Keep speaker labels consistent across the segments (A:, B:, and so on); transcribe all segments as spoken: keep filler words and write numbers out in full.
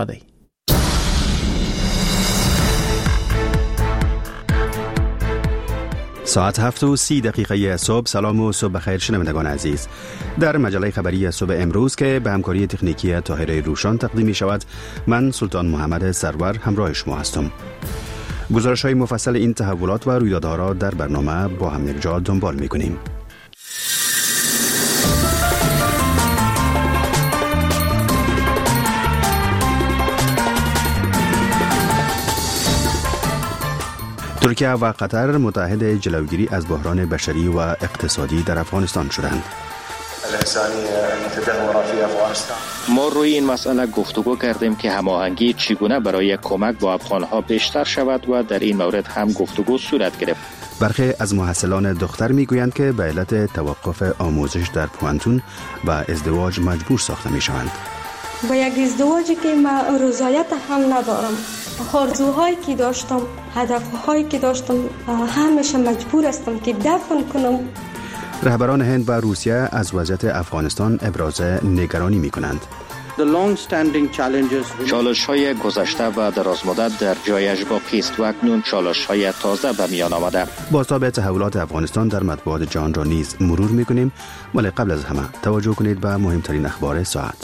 A: ساعت هفت و سی دقیقه صبح. سلام و صبح بخیر شنوندگان عزیز. در مجله خبری صبح امروز که به همکاری تکنیکی طاهره روشان تقدیم می شود، من سلطان محمد سرور همراه شما هستم. گزارش های مفصل این تحولات و رویدادها را در برنامه با هم یکجا دنبال می کنیم. ترکیه و قطر متحد جلوگیری از بحران بشری و اقتصادی در افغانستان شدند.
B: ما روی این مسئله گفتگو کردیم که هماهنگی چگونه برای کمک با افغانها بیشتر شود و در این مورد هم گفتگو صورت گرفت.
A: برخی از محصلان دختر میگویند که به علت توقف آموزش در پوانتون و ازدواج مجبور ساخته میشوند.
C: با یک ازدواجی که من رضایت هم ندارم، آرزوهایی که داشتم، هدفهایی که داشتم، همیشه مجبور هستم که دفن کنم.
A: رهبران هند و روسیه از وضعیت افغانستان ابراز نگرانی می کنند.
B: چالش های گذشته و درازمدت در جایش باقی است و اکنون چالش های تازه به میان آمده.
A: بازتاب تحولات افغانستان در مطبوعات جهان را نیز مرور می کنیم، ولی قبل از همه توجه کنید به مهمترین اخبار ساعت.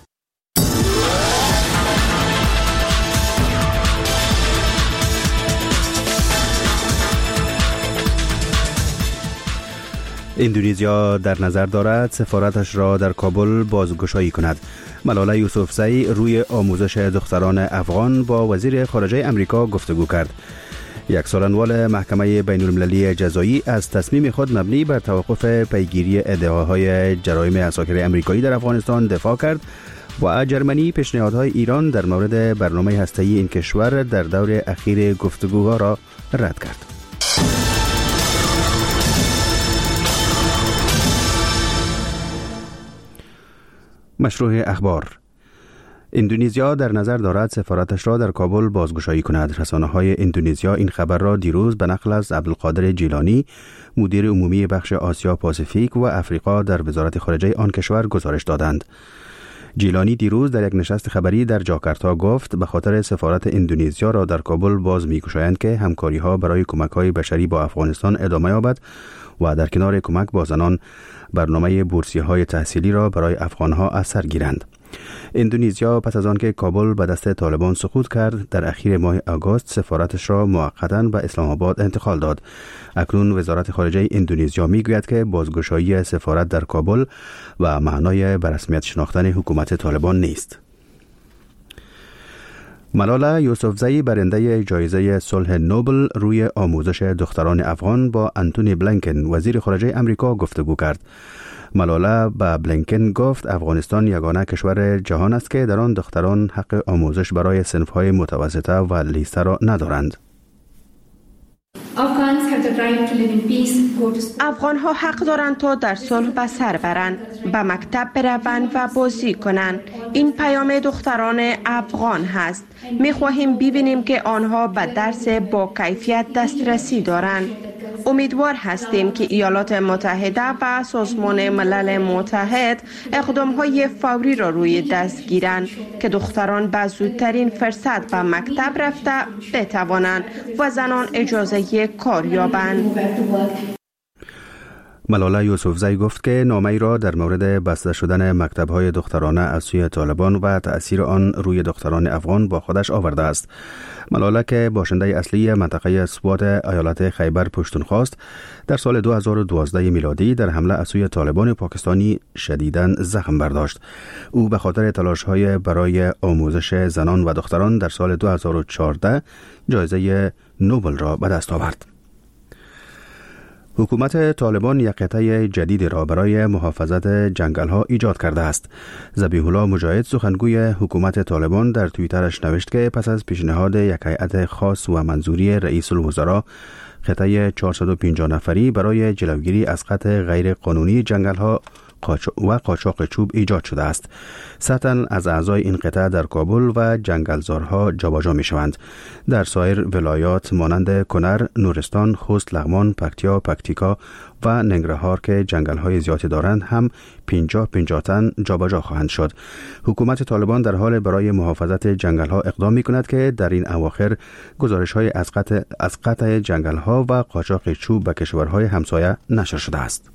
A: اندونزیا در نظر دارد سفارتش را در کابل بازگشایی کند. ملاله یوسفزئی روی آموزش دختران افغان با وزیر خارجه امریکا گفتگو کرد. یک سالنوال محکمه بین المللی جزایی از تصمیم خود مبنی بر توقف پیگیری ادعاهای جرایم عساکر امریکایی در افغانستان دفاع کرد و جرمنی پیشنهادهای ایران در مورد برنامه هسته‌ای این کشور در دور اخیر گفتگوها را رد کرد. مشروع اخبار. اندونزیا در نظر دارد سفارتش را در کابل بازگشایی کند. رسانه‌های اندونزیا این خبر را دیروز به نقل از عبدالقادر جیلانی، مدیر عمومی بخش آسیا پاسیفیک و افریقا در وزارت خارجه آن کشور گزارش دادند. جیلانی دیروز در یک نشست خبری در جاکارتا گفت به خاطر سفارت اندونزیا را در کابل باز می‌گشایند که همکاری‌ها برای کمک‌های بشری با افغانستان ادامه یابد و در کنار کمک با زنان برنامه بورسیه‌های تحصیلی را برای افغانها از سر گیرند. اندونزیا پس از آنکه کابل به دست طالبان سقوط کرد، در اخیر ماه آگوست سفارتش را موقتاً به اسلام آباد انتقال داد. اکنون وزارت خارجه اندونزیا میگوید که بازگشایی سفارت در کابل و معنای به رسمیت شناختن حکومت طالبان نیست. ملاله یوسفزئی برنده جایزه صلح نوبل روی آموزش دختران افغان با انتونی بلینکن وزیر خارجه امریکا گفتگو کرد. ملاله به بلینکن گفت افغانستان یگانه کشور جهان است که در آن دختران حق آموزش برای صنف‌های متوسطه و لیسته را ندارند.
D: افغان ها حق دارند تا در صلح به سر برند، به مکتب بروند و بازی کنند. این پیام دختران افغان هست. می خواهیم ببینیم که آنها به درس با کیفیت دسترسی دارند. امیدوار هستیم که ایالات متحده و سازمان ملل متحد اقدام‌های فوری را روی دست گیرند که دختران به زودترین فرصت به مکتب رفته بتوانند و زنان اجازه کار یابند.
A: ملاله یوسفزئی گفت که نامه‌ای را در مورد بسته شدن مکتب‌های دخترانه از سوی طالبان و تأثیر آن روی دختران افغان با خودش آورده است. ملاله که باشنده اصلی منطقه سوات ایالت خیبر پشتونخوا است، در سال دو هزار و دوازده میلادی در حمله از سوی طالبان پاکستانی شدیداً زخم برداشت. او به خاطر تلاش‌های برای آموزش زنان و دختران در سال دو هزار و چهارده جایزه نوبل را به دست آورد. حکومت طالبان یک قطعه جدید را برای محافظت جنگل‌ها ایجاد کرده است. ذبیح الله مجاهد سخنگوی حکومت طالبان در توییترش نوشت که پس از پیشنهاد یک هیئت خاص و منظوری رئیس الوزراء، قطعه چهارصد و پنجاه نفری برای جلوگیری از قطع غیر قانونی جنگل‌ها و قاچاق چوب ایجاد شده است. صد تن از اعضای این قطعه در کابل و جنگلزارها جابجا می شوند. در سایر ولایات مانند کنر، نورستان، خوست، لغمان، پکتیا، پکتیکا و ننگرهار که جنگل‌های زیادی دارند هم پنجاه پنجاه تن جابجا خواهند شد. حکومت طالبان در حال برای محافظت جنگل‌ها اقدام می‌کند که در این اواخر گزارش‌های از قطع از قطع جنگل‌ها و قاچاق چوب به کشورهای همسایه نشر شده است.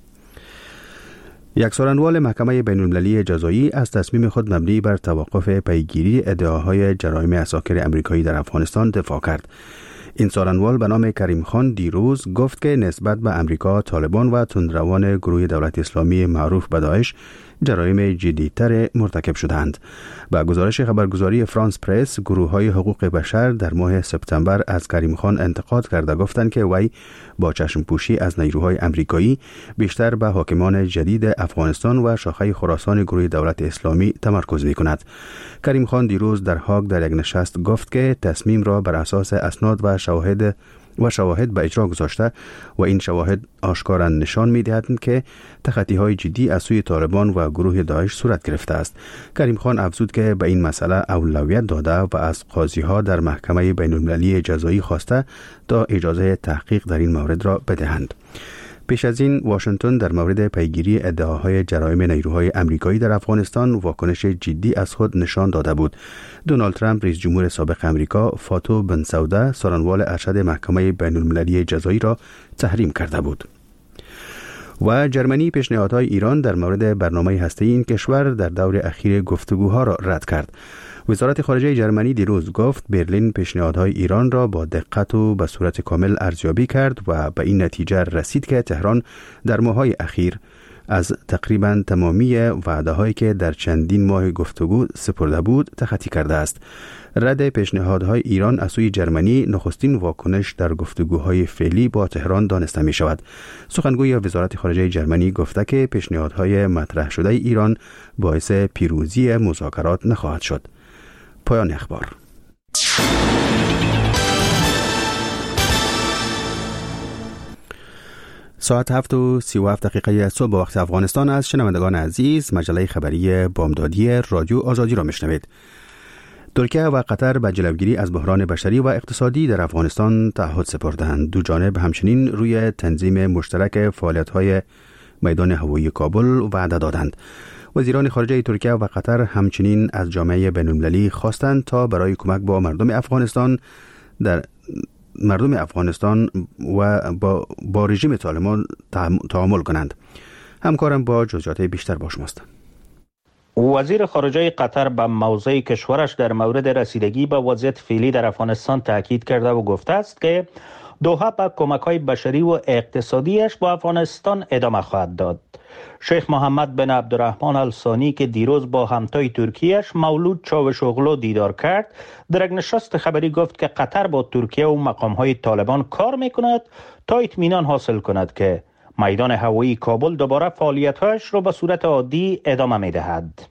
A: یک سارنوال محکمه بین‌المللی جزایی از تصمیم خود مبنی بر توقف پیگیری ادعاهای جرایم عساکر امریکایی در افغانستان دفاع کرد. این سارنوال به نام کریم خان دیروز گفت که نسبت به امریکا، طالبان و تندروان گروه دولت اسلامی معروف به داعش جرایم جدی‌تر مرتکب شدند. با گزارش خبرگزاری فرانس پرس، گروه‌های حقوق بشر در ماه سپتامبر از کریم خان انتقاد کرده گفتند که وی با چشم پوشی از نیروهای امریکایی بیشتر به حاکمان جدید افغانستان و شاخه خراسان گروه دولت اسلامی تمرکز می‌کند. کریم خان دیروز در هاگ در یک نشست گفت که تصمیم را بر اساس اسناد و شواهد و شواهد به اجرا گذاشته و این شواهد آشکارا نشان می‌دهند که تخطی‌های جدی از سوی طالبان و گروه داعش صورت گرفته است. کریم خان افزود که به این مسئله اولویت داده و از قاضی‌ها در محکمه بین‌المللی جزایی خواسته تا اجازه تحقیق در این مورد را بدهند. پیش از این واشنگتن در مورد پیگیری ادعاهای جرایم نیروهای امریکایی در افغانستان واکنش جدی از خود نشان داده بود. دونالد ترامپ رئیس جمهور سابق امریکا فاتو بنسوده سارنوال ارشد محکمه بین‌المللی جزایی را تحریم کرده بود. و جرمنی پیشنهادهای ایران در مورد برنامه هسته‌ای این کشور در دور اخیر گفتگوها را رد کرد. وزارت خارجه جرمنی دیروز گفت برلین پیشنهادهای ایران را با دقت و به صورت کامل ارزیابی کرد و به این نتیجه رسید که تهران در ماه‌های اخیر از تقریباً تمامی وعده‌هایی که در چندین ماه گفتگو سپرده بود تخطی کرده است. رد پیشنهادهای ایران از سوی جرمنی نخستین واکنش در گفتگوهای فعلی با تهران دانسته می شود. سخنگوی وزارت خارجه جرمنی گفته که پیشنهادهای مطرح شده ایران باعث پیروزی مذاکرات نخواهد شد. پایان اخبار. ساعت هفت و سی و هفت دقیقه صبح وقت افغانستان است. شنوندگان عزیز، مجله خبری بامدادی رادیو آزادی را میشنوید. ترکیه و قطر به جلوگیری از بحران بشری و اقتصادی در افغانستان تعهد سپردند. دو جانب همچنین روی تنظیم مشترک فعالیت‌های میدان هوایی کابل وعده دادند. وزیران خارجه ترکیه و قطر همچنین از جامعه بین‌المللی خواستند تا برای کمک با مردم افغانستان در مردم افغانستان و با, با رژیم طالبان تعامل کنند. همکارم با جزئیات بیشتر با شماست.
B: وزیر خارجه قطر به موضع کشورش در مورد رسیدگی به وضعیت فعلی در افغانستان تاکید کرده و گفته است که دوحه به کمک‌های بشری و اقتصادیش با افغانستان ادامه خواهد داد. شیخ محمد بن عبدالرحمن الثانی که دیروز با همتای ترکیهش مولود چاوشوغلو دیدار کرد، در یک نشست خبری گفت که قطر با ترکیه و مقام‌های طالبان کار می‌کند تا اطمینان حاصل کند که میدان هوایی کابل دوباره فعالیت‌هایش را به صورت عادی ادامه می‌دهد.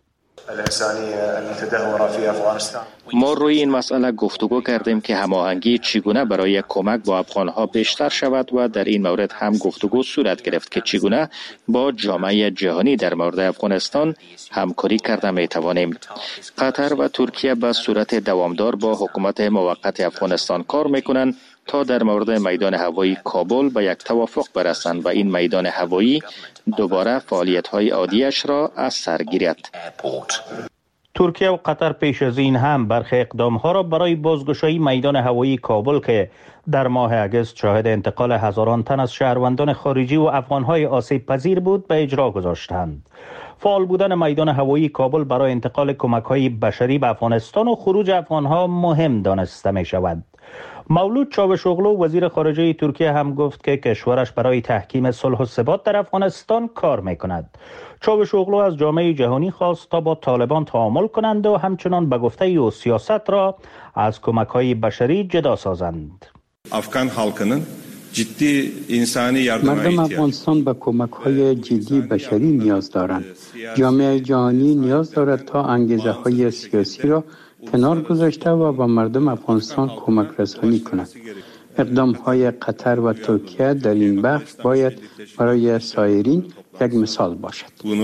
E: ما روی این مسئله گفتگو کردیم که هماهنگی چگونه برای کمک با افغانها بیشتر شود و در این مورد هم گفتگو صورت گرفت که چگونه با جامعه جهانی در مورد افغانستان همکاری کرده می توانیم. قطر و ترکیه به صورت دوامدار با حکومت موقت افغانستان کار می کنند تا در مورد میدان هوایی کابل به یک توافق برسند و این میدان هوایی دوباره فعالیت‌های عادیش را از سر گیرد.
B: ترکیه و قطر پیش از این هم برخی اقدام‌ها را برای بازگشایی میدان هوایی کابل که در ماه اگست شاهد انتقال هزاران تن از شهروندان خارجی و افغان‌های آسیب پذیر بود به اجرا گذاشتند. فعال بودن میدان هوایی کابل برای انتقال کمک‌های بشری به افغانستان و خروج افغان‌ها مهم دانسته می‌شود. مولود چاوشوغلو وزیر خارجه ترکیه هم گفت که کشورش برای تحکیم صلح و ثبات در افغانستان کار می‌کند. چاوشوغلو از جامعه جهانی خواست تا با طالبان تعامل کنند و همچنان به گفته او سیاست را از کمک‌های بشری جدا سازند.
F: افغان halkının ciddi insani yardıma
G: مردم افغانستان به کمک‌های جدی بشری نیاز دارند. جامعه جهانی نیاز دارد تا انگیزه‌های سیاسی را کنار گذاشته و به مردم افغانستان کمک رسانی کند. اقدام‌های قطر و ترکیه در این بخش باید برای سایرین یک مثال باشد.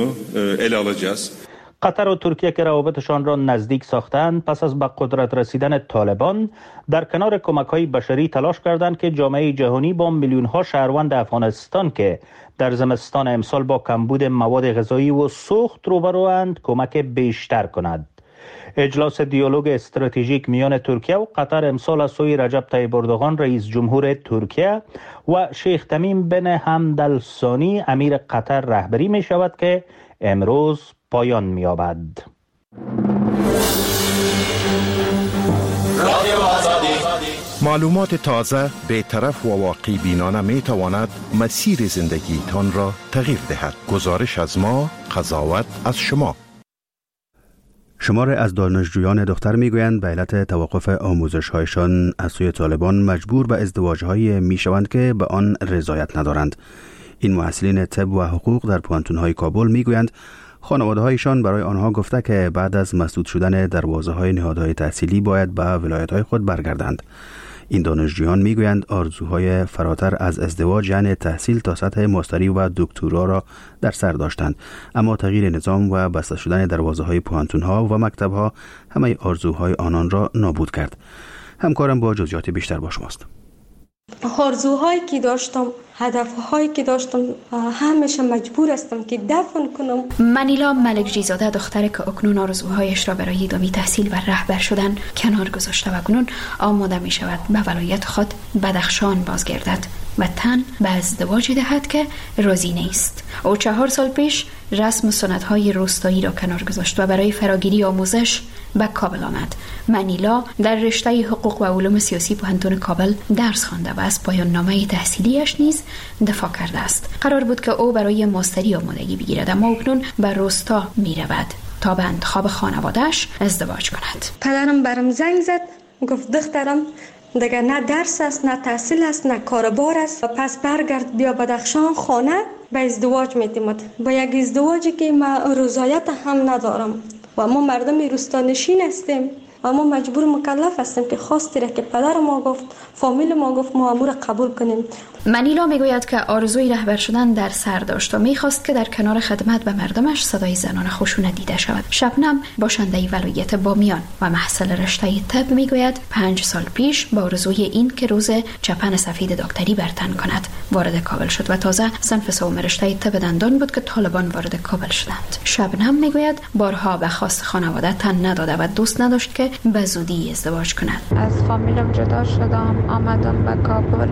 B: قطر و ترکیه که روابطشان را نزدیک ساختند پس از به قدرت رسیدن طالبان در کنار کمک‌های بشری تلاش کردند که جامعه جهانی با میلیون‌ها شهروند افغانستان که در زمستان امسال با کمبود مواد غذایی و سوخت روبروند کمک بیشتر کند. اجلاس دیالوگ استراتژیک میان ترکیه و قطر امسال از سوی رجب طیب اردوغان رئیس جمهور ترکیه و شیخ تمیم بن حمد الثانی امیر قطر رهبری می شود که امروز پایان می یابد.
H: معلومات تازه، بی‌طرف و واقع بینانه می تواند مسیر زندگی تان را تغییر دهد. گزارش از ما، قضاوت از شما.
A: شمار از دانشجویان دختر میگویند به علت توقف آموزش‌هایشان از سوی طالبان مجبور به ازدواج‌هایی میشوند که به آن رضایت ندارند. این محصلین طب و حقوق در پوانتون‌های کابل میگویند خانواده‌هایشان برای آنها گفته که بعد از مسدود شدن دروازه‌های نهادهای تحصیلی باید به ولایت‌های خود برگردند. این دانشجویان میگویند آرزوهای فراتر از ازدواج یعنی تحصیل تا سطح ماستری و دکترا را در سر داشتند، اما تغییر نظام و بسته شدن دروازه‌های پوانتون‌ها و مکتب‌ها همه آرزوهای آنان را نابود کرد. همکارم با جزئیات بیشتر با شماست.
C: آرزوهایی که داشتم، هدفهایی که داشتم، همیشه مجبور هستم که دفن کنم.
I: منیلا ملکجی زاده دختری که اکنون آرزوهایش را برای ادامه تحصیل و رهبر شدن کنار گذاشته و اکنون آماده می شود به ولایت خود بدخشان بازگردد و تن به ازدواج دهد که راضی نیست. او چهار سال پیش رسم و سنت‌های روستایی را کنار گذاشت و برای فراگیری آموزش به کابل آمد. منیلا در رشته حقوق و علوم سیاسی پوهنتون کابل درس خوانده و از پایان نامه تحصیلیش نیز دفاع کرده است. قرار بود که او برای ماستری آمادگی بگیرد، اما اکنون به روستا می رود تا به انتخاب خانواده‌اش ازدواج کند.
C: پدرم برام زنگ زد، گفت دخترم دیگه نه درس است، نه تحصیل است، نه کاربار است، پس برگرد بیا بدخشان خانه به ازدواج میتیمد. با یک ازدواجی که ما رضایت هم ندارم و ما مردم روستانشین هستیم و ما مجبور مکلف هستیم که خواستی را که پدر ما گفت، فامیل ما گفت، ما امور قبول کنیم.
I: منیلا میگوید که آرزوی رهبر شدن در سر داشت و میخواست که در کنار خدمت به مردمش صدای زنان خشونت دیده شود. شبنم باشنده ولایت بامیان و محصل رشته طب میگوید پنج سال پیش با آرزوی این که روز چپن سفید دکتری برتن کند وارد کابل شد و تازه صنف سوم رشته طب دندان بود که طالبان وارد کابل شدند. شبنم میگوید بارها به خواست خانواده تن نداده و دوست نداشت که به زودی ازدواج کند.
J: از فامیلم جدا شدم، آمدم به کابل،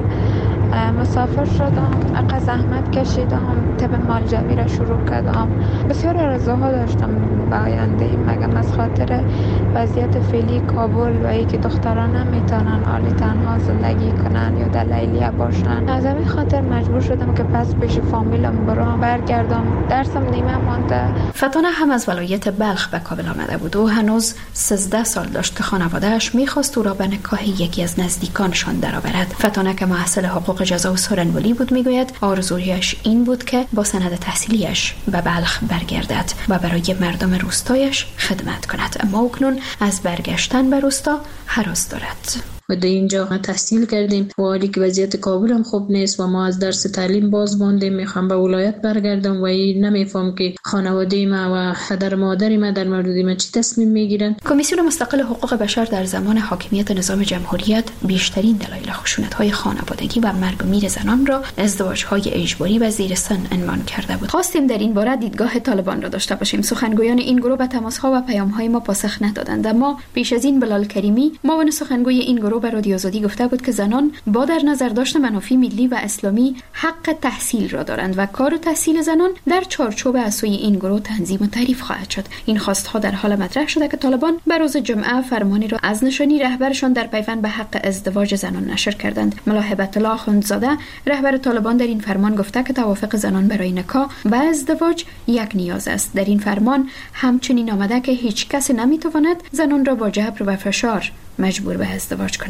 J: مسافر شدم، اقا زحمت کشیدم، طب مالجوی را شروع کردم. بسیار آرزوها داشتم به آینده، مگم از خاطر وضعیت فعلی کابل و ای که دختران نمیتونن حالی تنها زندگی کنن یا در لیلیه باشن، از همین خاطر مجبور شدم که پس پیش فامیلم برام برگردم. درسم نیمه مانده.
I: فتانه هم از ولایت بلخ به کابل آمده بود و هنوز سیزده سال داشت که خانواده‌اش میخواست او را به نکاح یکی از نزدیکانشان درآورد. فتانه که محصل حقوق جزا و سورنولی بود میگوید آرزویش این بود که با سند تحصیلیش به بلخ برگردد و برای مردم روستایش خدمت کند، اما اکنون از برگشتن به روستا هراس دارد.
K: و در اینجا تحصیل کردیم و حالی که وضعیت کابل هم خوب نیست و ما از درس تعلیم باز ماندیم، میخوام به ولایت برگردم و این نمیفهم که خانواده ما و پدر مادر ما در مورد ما چی تصمیم میگیرن.
I: کمیسیون مستقل حقوق بشر در زمان حاکمیت نظام جمهوریت بیشترین دلایل خشونت‌های خانوادگی و مرگ و میر زنان را ازدواج‌های اجباری و زیر سن عنوان کرده بود. خواستیم در این باره دیدگاه طالبان را داشته باشیم. سخنگویان این گروه به تماس‌ها و پیام‌های ما پاسخ ندادند، اما پیش از این بلال کریمی معاون سخنگوی این گروه به رادیو آزادی گفته بود که زنان با در نظر داشتن منافع ملی و اسلامی حق تحصیل را دارند و کار و تحصیل زنان در چارچوب از سوی این گروه تنظیم و تعریف خواهد شد. این خواستها در حال مطرح شده که طالبان به روز جمعه فرمانی را از نشانی رهبرشان در پیوند به حق ازدواج زنان نشر کردند. ملا هبت الله اخوندزاده رهبر طالبان در این فرمان گفته که توافق زنان برای نکاح و ازدواج یک نیاز است. در این فرمان همچنین آمده که هیچ کس نمیتواند زنان را با جبر و فشار مجبور به ازدواج کند.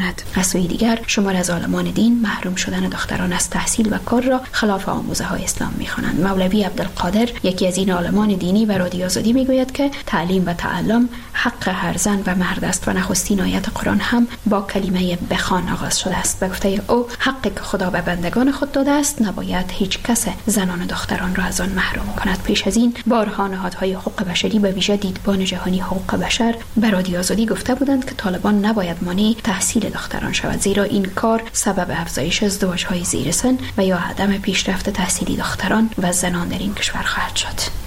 I: کند. از سوی دیگر شمار از عالمان دین محروم شدن دختران از تحصیل و کار را خلاف آموزه های اسلام می‌خوانند. مولوی عبدالقادر یکی از این عالمان دینی و رادیو آزادی میگوید که تعلیم و تعلم حق هر زن و مرد است و نخستین آیت قرآن هم با کلمه بخوان آغاز شده است. به گفته او حقی که خدا به بندگان خود داده است نباید هیچ کس زنان و دختران را از آن محروم کند. پیش از این بارها نهادهای حقوق بشری به ویژه دیدبان جهانی حقوق بشر به رادیو آزادی گفته بودند که طالبان نباید مانع تحصیل دختران شود، زیرا این کار سبب افزایش ازدواج‌های زیر سن و یا عدم پیشرفت تحصیلی دختران و زنان در این کشور خواهد شد.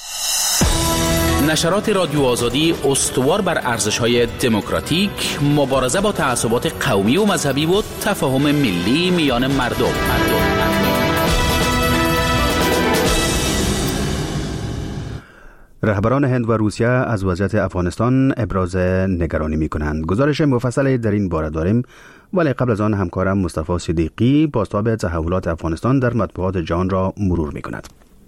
L: نشرات رادیو آزادی استوار بر ارزش‌های دموکراتیک، مبارزه با تعصبات قومی و مذهبی و تفاهم ملی میان مردم. مردم.
A: رهبران هند و روسیه از وضعیت افغانستان ابراز نگرانی می کنند. گزارش مفصل در این باره داریم، ولی قبل از آن همکارم مصطفی صدیقی بازتاب تحولات افغانستان در مطبوعات جهان را مرور می کند.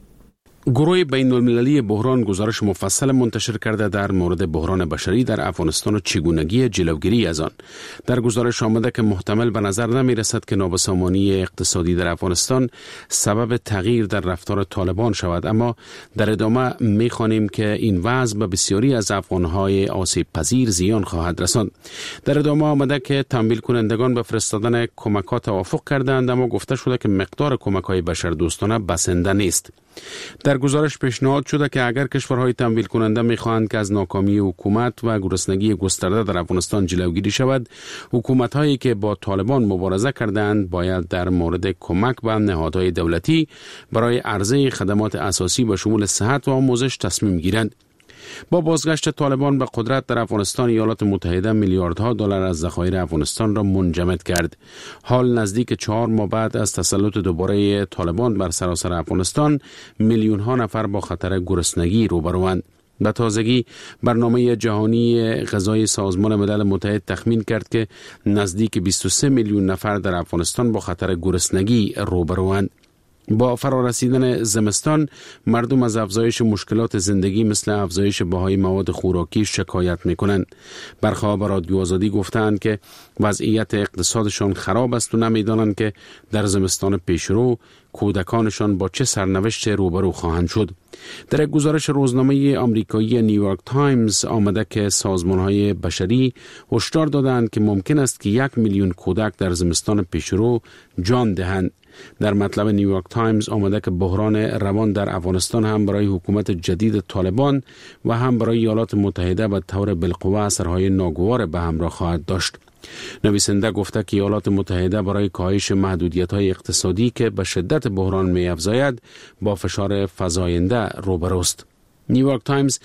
M: گروه بین المللی بحران گزارش مفصل منتشر کرده در مورد بحران بشری در افغانستان و چگونگی جلوگیری از آن. در گزارش آمده که محتمل به نظر نمی رسد که نابسامانی اقتصادی در افغانستان سبب تغییر در رفتار طالبان شود، اما در ادامه می خوانیم که این وضع به بسیاری از افغانهای آسیب پذیر زیان خواهد رساند. در ادامه آمده که تمویل کنندگان به فرستادن کمک‌ها توافق کردند، اما گفته شده که مقدار کمک‌های بشردوستانه بسنده نیست. در گزارش پیشنهاد شده که اگر کشورهای تمویل کننده می‌خواهند که از ناکامی حکومت و گرسنگی گسترده در افغانستان جلوگیری شود، حکومت‌هایی که با طالبان مبارزه کردند باید در مورد کمک به نهادهای دولتی برای عرضه خدمات اساسی به شمول صحت و آموزش تصمیم گیرند. با بازگشت طالبان به قدرت در افغانستان، ایالات متحده میلیاردها دلار از ذخایر افغانستان را منجمد کرد. حال نزدیک چهار ماه بعد از تسلط دوباره طالبان بر سراسر افغانستان، میلیون ها نفر با خطر گرسنگی روبروند. به تازگی برنامه جهانی غذای سازمان ملل متحد تخمین کرد که نزدیک بیست و سه میلیون نفر در افغانستان با خطر گرسنگی روبروند. با فرارسیدن زمستان، مردم از افزایش مشکلات زندگی مثل افزایش بهای مواد خوراکی شکایت میکنند. برخواه به رادیو آزادی گفتند که وضعیت اقتصادشان خراب است و نمیدانند که در زمستان پیشرو کودکانشان با چه سرنوشت روبرو خواهند شد. در یک گزارش روزنامه آمریکایی نیویورک تایمز آمده که سازمان‌های بشری هشدار دادند که ممکن است که یک میلیون کودک در زمستان پیشرو جان دهند. در مطلب نیویورک تایمز آمده که بحران روان در افغانستان هم برای حکومت جدید طالبان و هم برای ایالات متحده به طور بالقوه اثرهای ناگوار به همراه خواهد داشت. نویسنده گفته که ایالات متحده برای کاهش محدودیت‌های اقتصادی که به شدت بحران می‌افزاید با فشار فزاینده روبروست. نیویورک تایمز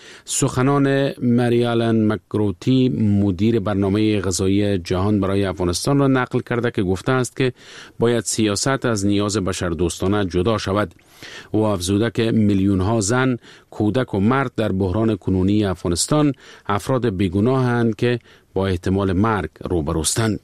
M: سخنان مریالن مکگروتی، مدیر برنامه غذایی جهان برای افغانستان را نقل کرده که گفته است که باید سیاست از نیاز بشردوستانه جدا شود. او افزوده که میلیون ها زن، کودک و مرد در بحران کنونی افغانستان افراد بیگناهند که با احتمال مرگ روبروستند.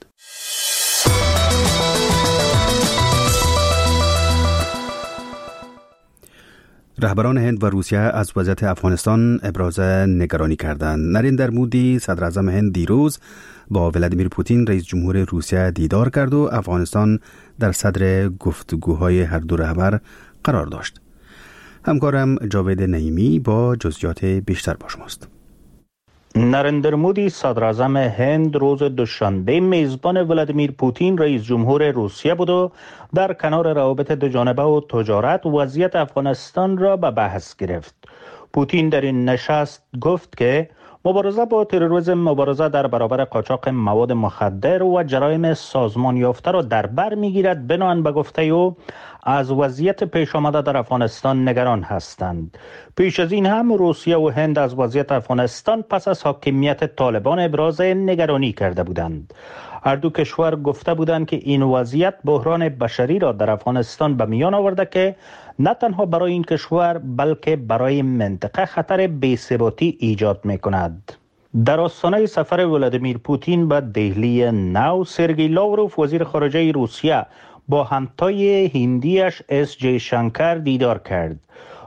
A: رهبران هند و روسیه از وضعیت افغانستان ابراز نگرانی کردند. نریندر مودی صدر اعظم هند دیروز با ولادیمیر پوتین رئیس جمهور روسیه دیدار کرد و افغانستان در صدر گفتگوهای هر دو رهبر قرار داشت. همکارم جاوید نعیمی با جزئیات بیشتر با شماست.
B: نریندر مودی صدر اعظم هند روز دوشنبه میزبان ولادیمیر پوتین رئیس جمهور روسیه بود و در کنار روابط دوجانبه و تجارت وضعیت افغانستان را به بحث گرفت. پوتین در این نشست گفت که مبارزه با تروریسم، مبارزه در برابر قاچاق مواد مخدر و جرایم سازمان یافته را در بر میگیرد. بنابراین به گفته او از وضعیت پیش آمده در افغانستان نگران هستند. پیش از این هم روسیه و هند از وضعیت افغانستان پس از حاکمیت طالبان ابراز نگرانی کرده بودند. هر دو کشور گفته بودند که این وضعیت بحران بشری را در افغانستان به میان آورده که نه تنها برای این کشور بلکه برای منطقه خطر بی‌ثباتی ایجاد می‌کند. در آستانه سفر ولادیمیر پوتین به دهلی نو، سرگئی لاوروف وزیر خارجه روسیه با همتای هندیش اس جی شنکر دیدار کرد.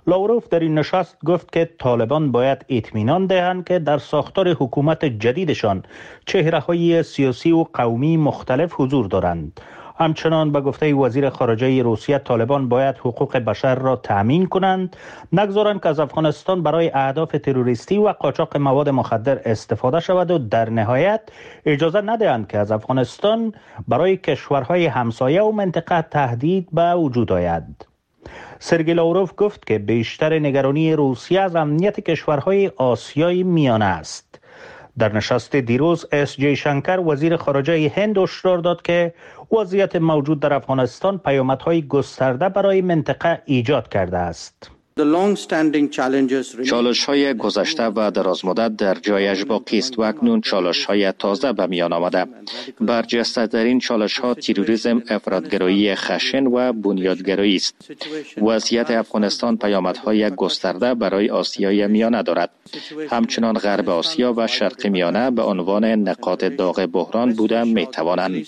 B: لاوروف در این نشست گفت که طالبان باید اطمینان دهند که در ساختار حکومت جدیدشان چهره‌های سیاسی و قومی مختلف حضور دارند. همچنان به گفته وزیر خارجه روسیه طالبان باید حقوق بشر را تأمین کنند، نگذارند که از افغانستان برای اهداف تروریستی و قاچاق مواد مخدر استفاده شود و در نهایت اجازه ندهند که از افغانستان برای کشورهای همسایه و منطقه تهدید به وجود آید. سرگئی لاوروف گفت که بیشتر نگرانی روسیه از امنیت کشورهای آسیای میانه است. در نشست دیروز اس جی شنکر وزیر خارجه هند هشدار داد که وضعیت موجود در افغانستان پیامدهای گسترده برای منطقه ایجاد کرده است.
E: چالش های گذشته و درازمدت در جایش باقی است و اکنون چالش های تازه به میان آمده. برجسته در این چالش ها تروریسم، افراطگرایی خشن و بنیادگرایی است. وضعیت افغانستان پیامدهای گسترده برای آسیای میانه دارد. همچنان غرب آسیا و شرق میانه به عنوان نقاط داغ بحران بوده می توانند.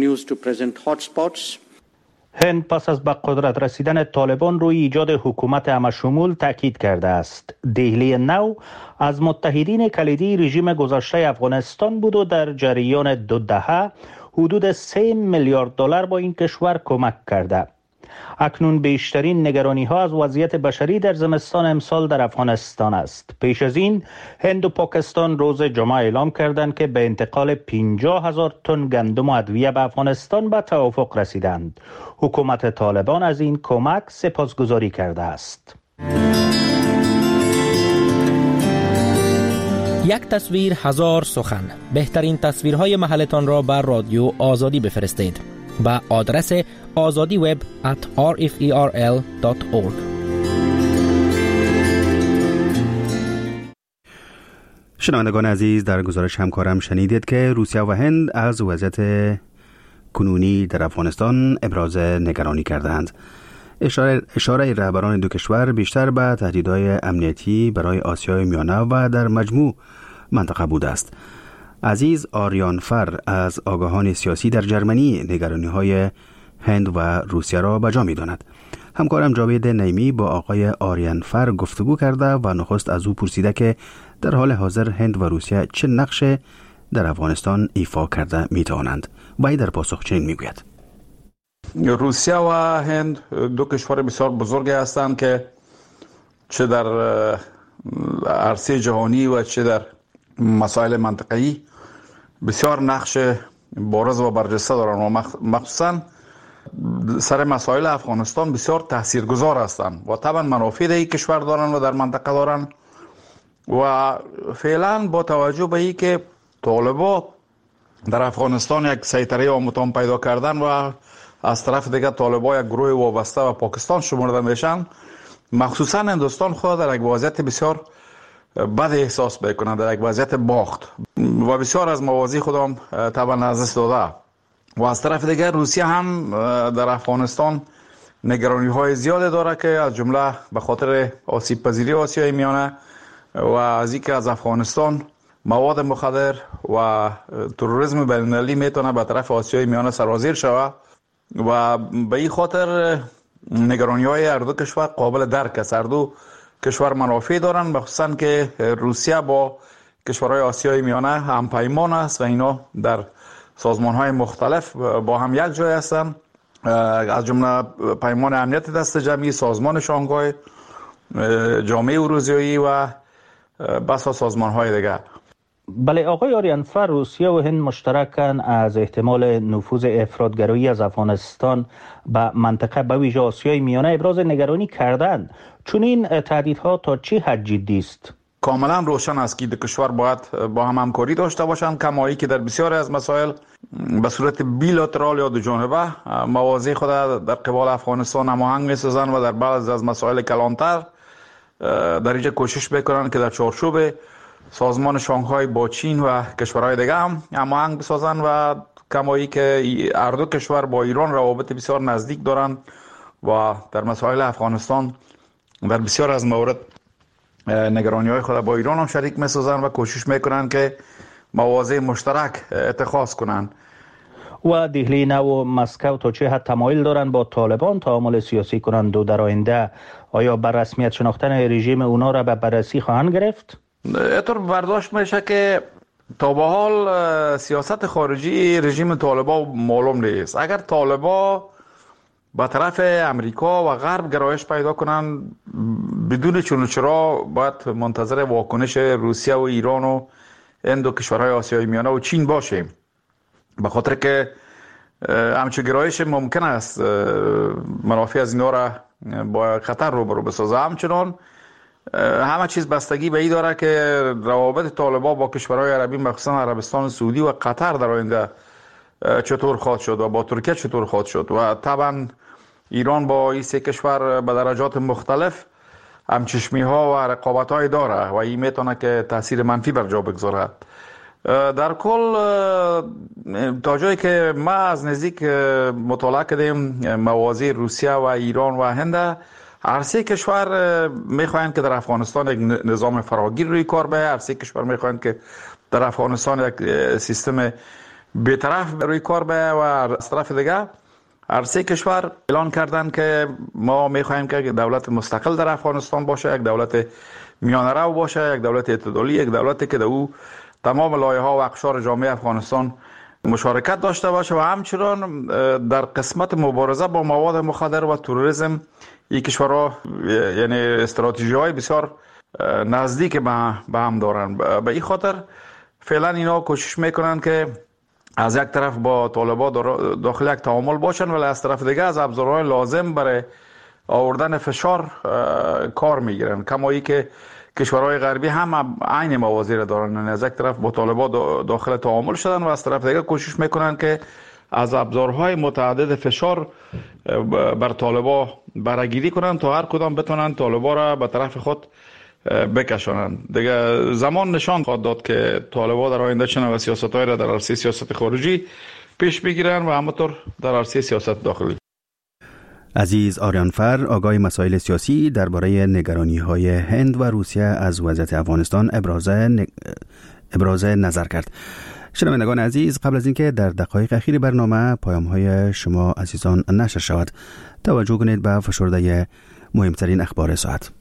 B: هند پس از به قدرت رسیدن طالبان روی ایجاد حکومت همه‌شمول تاکید کرده است. دهلی نو از متحدین کلیدی رژیم گذشته افغانستان بود و در جریان دو دهه حدود سه میلیارد دلار با این کشور کمک کرده. اکنون بیشترین نگرانی ها از وضعیت بشری در زمستان امسال در افغانستان است. پیش از این هند و پاکستان روز جمعه اعلام کردند که به انتقال پنجاه هزار تن گندم و ادویه به افغانستان به توافق رسیدند. حکومت طالبان از این کمک سپاسگزاری کرده است.
N: یک تصویر هزار سخن. بهترین تصویرهای محلتان را بر رادیو آزادی بفرستید با آدرس آزادی وب ات آر اف ای آر ال دات اورگ.
A: شنوندگان عزیز، در گزارش همکارم شنیدید که روسیه و هند از وضعیت کنونی در افغانستان ابراز نگرانی کردند. اشاره, اشاره رهبران دو کشور بیشتر به تهدیدهای امنیتی برای آسیای میانه و در مجموع منطقه بوده است. عزیز آریانفر از آگاهان سیاسی در جرمنی نگرانی‌های هند و روسیه را به جا می‌داند. همکارم جاوید نیمی با آقای آریانفر گفتگو کرده و نخست از او پرسیده که در حال حاضر هند و روسیه چه نقش در افغانستان ایفا کرده می‌توانند. و در پاسخ چنین می‌گوید:
O: روسیه و هند دو کشور بسیار بزرگی هستند که چه در عرصه جهانی و چه در مسائل منطقه‌ای بسیار نقش بارز و برجسته دارند و مخصوصا سر مسائل افغانستان بسیار تاثیرگذار هستند و طبعا منافع در این کشور دارند و در منطقه دارند. و فعلا با توجه به این که طالبان در افغانستان یک سیطره آموتان پیدا کردن و از طرف دیگر طالبان یک گروه وابسته و پاکستان شمرده میشن، مخصوصا هندوستان خود در یک وضعیت بسیار بد احساس بکنند، در یک وضعیت باخت و بسیار از موازی خودم طبعا از دست داده. و از طرف دیگر روسیه هم در افغانستان نگرانی های زیاده داره که از جمله به خاطر آسیب پذیری آسیای میانه و از اینکه از افغانستان مواد مخدر و تروریسم بین‌المللی میتونه به طرف آسیای میانه سرازیر شود و به این خاطر نگرانی های هر دو کشور قابل درک است. هر دو کشور منافع دارن، مخصوصا که روسیه با کشورهای آسیای میانه هم پیمان است و اینا در سازمان های مختلف با هم یک جای هستند، از جمله پیمان امنیت دست جمعی، سازمان شانگهای، جامعه اروزیایی و بسا سازمان های دیگر.
B: بله آقای آریانفر، روسیه و هند مشترکاً از احتمال نفوذ افراطگرایی از افغانستان به منطقه به ویژه آسیای میانه ابراز نگرانی کردند. چون این تهدیدها تا چه حد جدی است؟
O: کاملا روشن است که دو کشور باید با هم همکاری داشته باشند، کمایی که در بسیاری از مسائل به صورت بیلاترال یا دو جانبه مواضع خود در قبال افغانستان هماهنگ می‌سازند و در بعضی از مسائل کلانتر در اینجا کوشش بکنند که در چارچوب سازمان شانگهای با چین و کشورهای دیگه هم هماهنگ بسازند و کمایی که هر دو کشور با ایران روابط بسیار نزدیک دارند و در مسائل افغانستان در بسیار از موارد نگرانی‌های خود با ایران هم شریک می‌سازند و کوشش میکنند که مواضع مشترک اتخاذ کنند.
B: و دهلی نو و مسکو تا چه حد تمایل دارند با طالبان تعامل سیاسی کنند و در آینده آیا بر رسمیت شناختن رژیم اونا را به بررسی خواهند گرفت؟
O: اینطور برداشت میشه که تا به حال سیاست خارجی رژیم طالبان معلوم نیست. اگر طالبان به طرف امریکا و غرب گرایش پیدا کنن بدون چون و چرا باید منتظر واکنش روسیه و ایران و این دو کشورهای آسیای میانه و چین باشیم، به خاطر که همچون گرایش ممکن است منافع از اینا را با خطر روبرو بسازه. همچنان همه چیز بستگی به این داره که روابط طالبان با کشورهای عربی مخصوصا عربستان سعودی و قطر در آینده چطور خواهد شد و با ترکیه چطور خواهد شد و طبعا ایران با این سه کشور به درجات مختلف همچشمی ها و رقابت های داره و این میتونه که تاثیر منفی بر جا بگذارد. در کل تا جایی که ما از نزدیک مطالعه کردیم موازی روسیه و ایران و هند، هر سه کشور میخواهند که در افغانستان یک نظام فراگیر روی کار به، هر سه کشور میخواهند که در افغانستان یک سیستم بی‌طرف روی کار به و از طرف دیگه هر سه کشور اعلان کردن که ما میخواهیم که دولت مستقل در افغانستان باشه، یک دولت میانه رو باشه، یک دولت اعتدالی، یک دولتی که در او تمام لایه‌ها و اقشار جامعه افغانستان مشارکت داشته باشه و همچنان در قسمت مبارزه با مواد مخدر و تروریسم این کشورها یعنی استراتژی‌های بسیار نزدیک به هم دارن. به این خاطر فعلا اینا کوشش میکنن که از یک طرف با طالبان داخل یک تعامل باشن ولی از طرف دیگه از ابزارهای لازم برای آوردن فشار کار میگیرن، کما ای که کشورهای غربی هم عین موازی را دارن، از یک طرف با طالبان داخل تعامل شدن و از طرف دیگه کوشش میکنن که از ابزارهای متعدد فشار بر طالبان برگیری کنن تا هر کدام بتونن طالبان را به طرف خود بکشانن. دیگه زمان نشان خواهد داد که طالبان در آینده چه نوع سیاست‌هایی را در عرصه سیاست خارجی پیش بگیرن و همینطور در عرصه سیاست داخلی.
A: عزیز آریانفر آگاه مسائل سیاسی درباره نگرانی‌های هند و روسیه از وضعیت افغانستان ابراز ن... ابراز نظر کرد. شنوندگان عزیز، قبل از اینکه در دقایق اخیر برنامه پیام‌های شما عزیزان نشر شود، توجه کنید به فشرده مهمترین اخبار ساعت.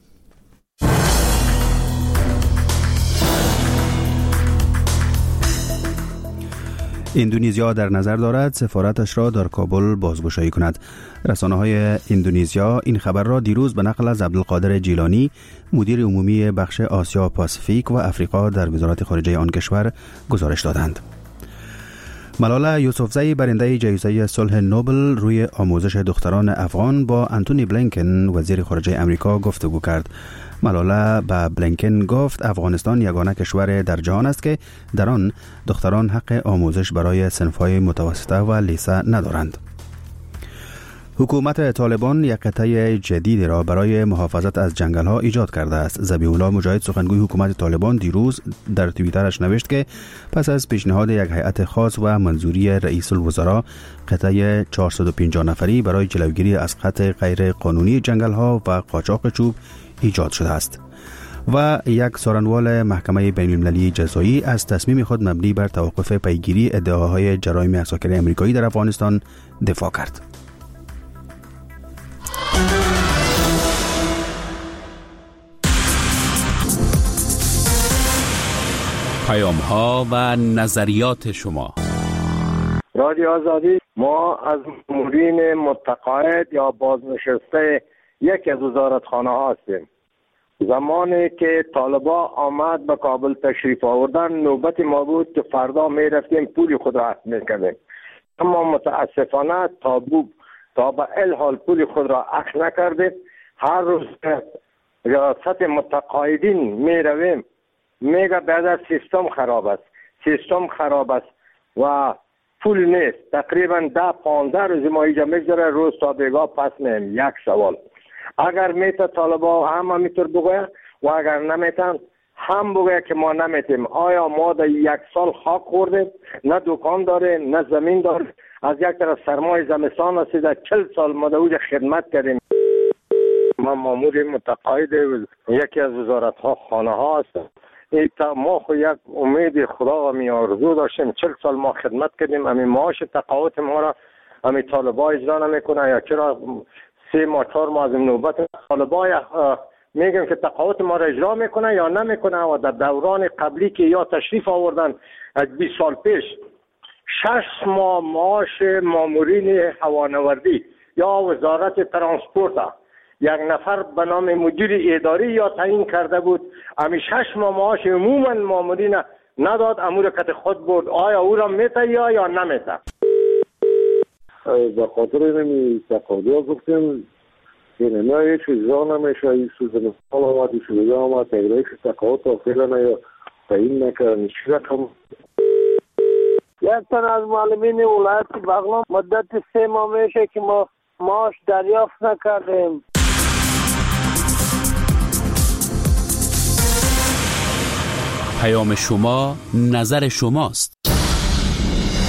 A: اندونزیا در نظر دارد سفارتش را در کابل بازگشایی کند. رسانه‌های اندونزیا این خبر را دیروز به نقل از عبدالقادر جیلانی، مدیر عمومی بخش آسیا پاسیفیک و افریقا در وزارت خارجه آن کشور گزارش دادند. ملاله یوسفزئی برنده جایزه صلح نوبل روی آموزش دختران افغان با انتونی بلینکن وزیر خارجه امریکا گفتگو کرد. ملاله به بلینکن گفت افغانستان یگانه کشور در جهان است که در آن دختران حق آموزش برای صنف‌های متوسطه و لیسه ندارند. حکومت طالبان یک قطعه جدید را برای محافظت از جنگل‌ها ایجاد کرده است. ذبیح الله مجاهد سخنگوی حکومت طالبان دیروز در توییترش نوشت که پس از پیشنهاد یک هیئت خاص و منظوری رئیس الوزراء قطعه چهارصد و پنجاه نفری برای جلوگیری از قطع غیر قانونی جنگل‌ها و قاچاق چوب ایجاد شده است و یک سارنوال محکمه بین المللی جزایی از تصمیم خود مبنی بر توقف پیگیری ادعاهای جرایم عساکر امریکایی در افغانستان دفاع کرد.
L: پیام ها و نظریات شما.
P: رادیو آزادی، ما از مامورین متقاعد یا بازنشسته یکی از وزارتخانه ها هستیم. زمانی که طالبان آمد به کابل تشریف آوردن، نوبت ما بود که فردا می رفتیم پول خود را اخذ می کردیم، اما متاسفانه تا بود تا به الحال پول خود را اخذ نکردیم. هر روز ریاست متقاعدین می رویم، میگه بعد سیستم خراب است، سیستم خراب است و پول نیست. تقریبا ده پانزده روز ما اینجا میگذره، روز تا بیگاه پس میم. یک سوال، اگر میته طالبان هم همینطور بگوید و اگر نمیتن هم بگوید که ما نمیتیم، آیا ما در یک سال خاک خوردیم، نه دکان داریم نه زمین داریم، از یک طرف سرمای زمستان است، در چل سال ما در اوج خدمت کردیم. ما مامور متقاعد یکی از وزارت ها خانه ها هستم. ما خو یک امید خدا و می آرزو داشتیم. چل سال ما خدمت کردیم، همین معاش تقاعد ما را همین طالبا اجرا نمیکنه، یا چرا سه ماه چهار ماه از نوبت طالبا میگن که تقاعد ما را اجرا میکنه یا نمیکنه. و در دوران قبلی که یا تشریف آوردن از بیست سال پیش شش ماه معاش مامورین هوانوردی یا وزارت ترانسپورت یک نفر به نام مدیر اداری یا تعیین کرده بود، همین شش ماه معاش عموما مامورین نداد، امور کت خود بود. آیا او را میته یا یا نمیته؟
Q: به خاطر اینمی تقاضا گفتیم اینه نه هیچ اجرا نمیشه. این سوزن حال آمد این شده آمد تقریبش تقاضا تا فعلا یا تعیین نکردن چی رقم.
R: یک تن از معلمین ولایت بغلان مدت سه ماه میشه که ما معاش دریافت نکردیم.
L: پیام شما نظر شماست.